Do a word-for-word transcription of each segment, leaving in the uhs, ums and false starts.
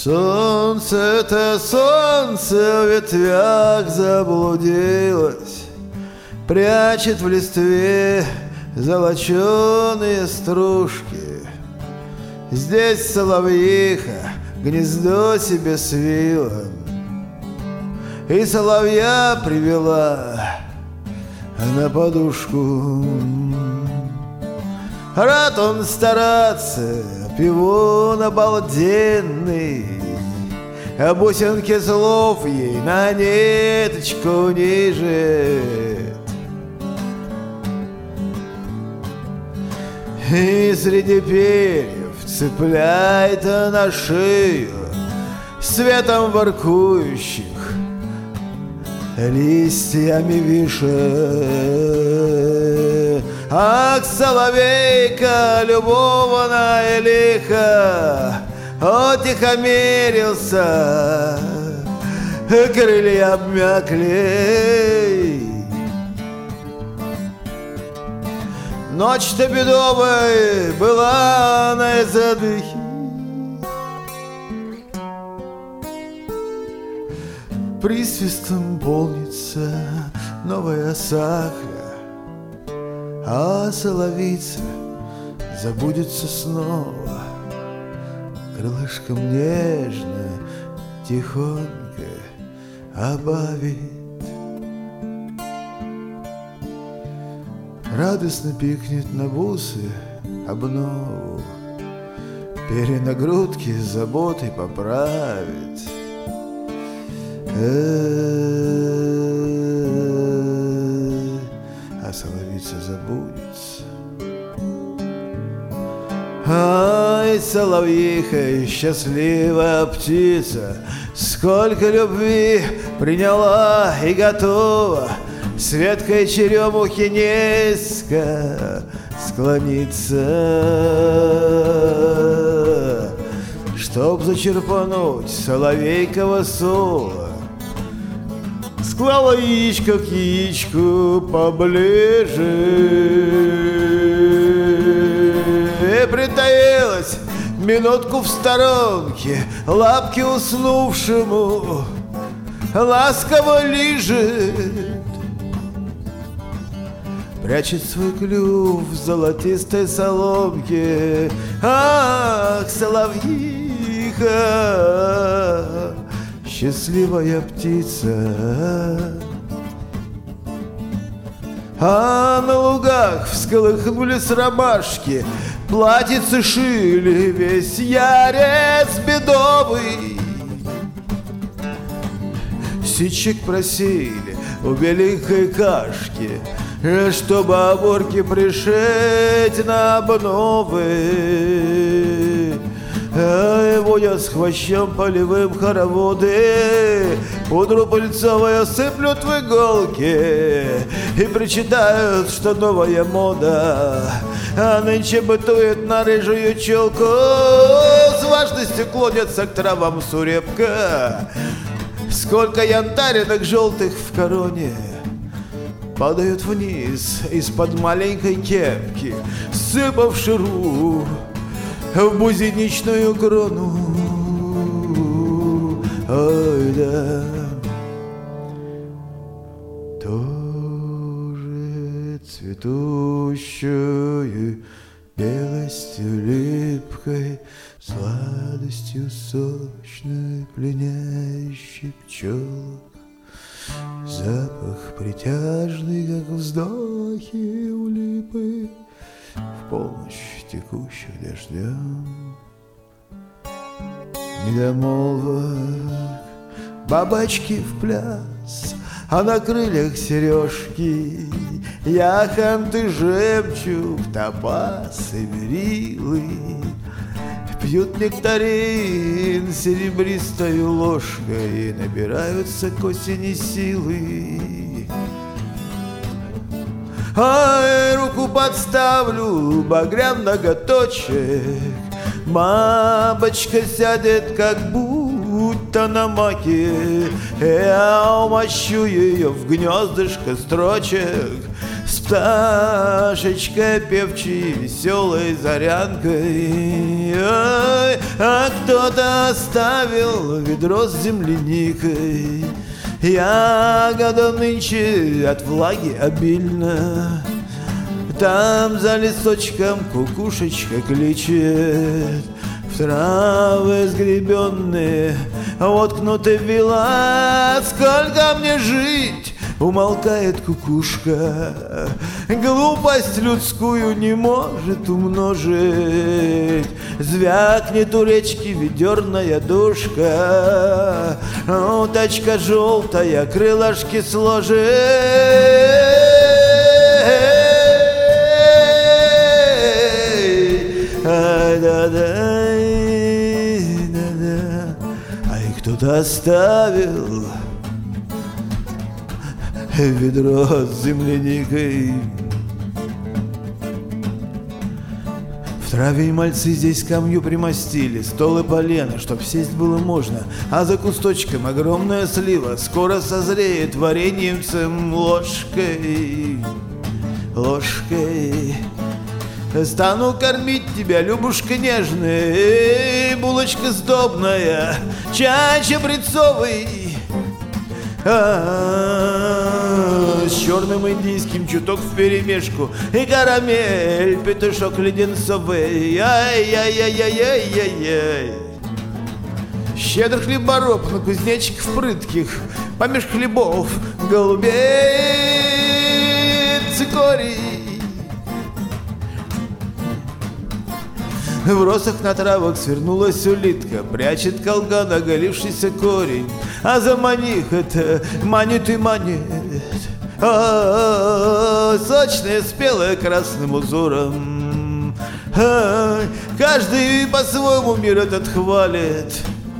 Солнце-то солнце в ветвях заблудилось, прячет в листве золоченые стружки. Здесь соловьиха гнездо себе свила, и соловья привела на подушку. Рад он стараться, пивон обалденный, а бусинки слов ей на ниточку ниже. И среди перьев цепляет на шею светом воркующих листьями вишен. Ах, соловейка, любовно и лихо утихомирился, крылья обмякли. Ночь-то бедовой была на задыхе, присвистом полнится новая сахаря, а соловица забудется снова, крылышком нежно, тихонько обавит. Радостно пикнет на бусы обнову, перенагрудки с заботой поправит. А соловица забудется. Ай, соловьиха, счастливая птица, сколько любви приняла и готова с веткой черемухи низко склониться, чтоб зачерпнуть соловейкова сола. Склала яичко к яичку поближе и притаилась минутку в сторонке, лапки уснувшему ласково лижет. Прячет свой клюв в золотистой соломке. Ах, соловьиха, счастливая птица. А на лугах всколыхнулись ромашки, платьицы шили весь ярец бедовый. Сичек просили у беленькой кашки, чтобы оборки пришить на обновы. А его я с хвощом полевым хороводы пудру пыльцовую сыплют в иголки и причитают, что новая мода, а нынче бытует на рыжую челку. С важностью клонятся к травам сурепка. Сколько янтаринок желтых в короне падают вниз из-под маленькой кепки, сыпав ширу в бузиничную крону. Ой, да, тоже цветущую белостью липкой, сладостью сочной, пленяющей пчелок. Запах притяжный, как вздохи у липы в полночь текущих дождем. Недомолвок, бабочки в пляс, а на крыльях сережки, яхонты, жемчуг, топаз и берилы. Пьют нектарин серебристою ложкой и набираются к осени силы. Ай, руку подставлю, багрян ноготочек, бабочка сядет, как будто на маке. Я умощу ее в гнездышко строчек, с пташечкой певчей, веселой зарянкой. Ой, а кто-то оставил ведро с земляникой. Ягода нынче от влаги обильно, там за листочком кукушечка кличет. В травы сгребенные воткнуты вила. Сколько мне жить? Умолкает кукушка. Глупость людскую не может умножить. Звякнет у речки ведерная душка. Уточка желтая крылышки сложит. Да-да, да-да. А и кто-то оставил ведро с земляникой. В траве и мальцы здесь камню примостили, стол и полено, чтоб сесть было можно. А за кусточком огромная слива скоро созреет вареньемцем ложкой, ложкой. Стану кормить тебя, Любушка нежная, булочка сдобная, чай чабрецовый, а-а-а, с черным индийским чуток вперемешку, и карамель, петушок леденцовый. Ай-яй-яй-яй-яй-яй-яй. Щедр хлебороб на кузнечиков прытких, помеж хлебов голубей цикорий. В росах на травах свернулась улитка, прячет колган оголившийся корень, а за маних это манит и манит. А-а-а, сочная, спелая красным узором. А-а-а, каждый по-своему мир этот хвалит.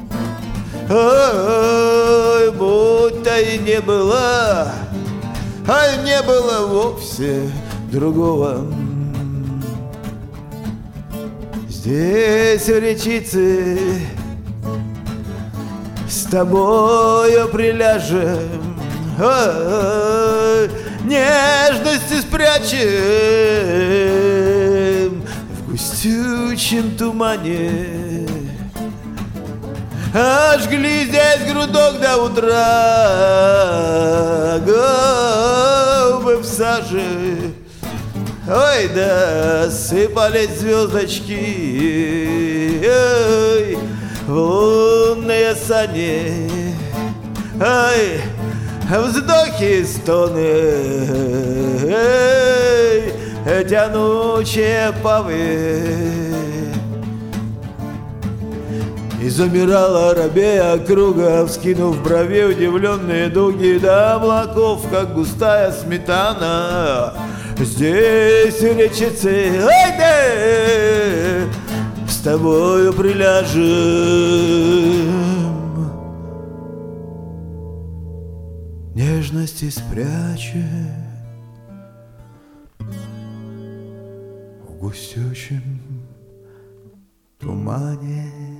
А-а-а, будто и не было, а не было вовсе другого. Здесь у речицы с тобою приляжем, ой, нежности спрячем в густючем тумане. А жгли здесь грудок до утра, губы в саже. Ой, да сыпались звездочки, ой, в лунные сани. Ой, вздохи, стоны, ой, тянучие повы. И замирала рабея округа, вскинув брови удивленные дуги до облаков, как густая сметана. Здесь у речицы, ай да, с тобою приляжем, нежности спрячем в густючем тумане.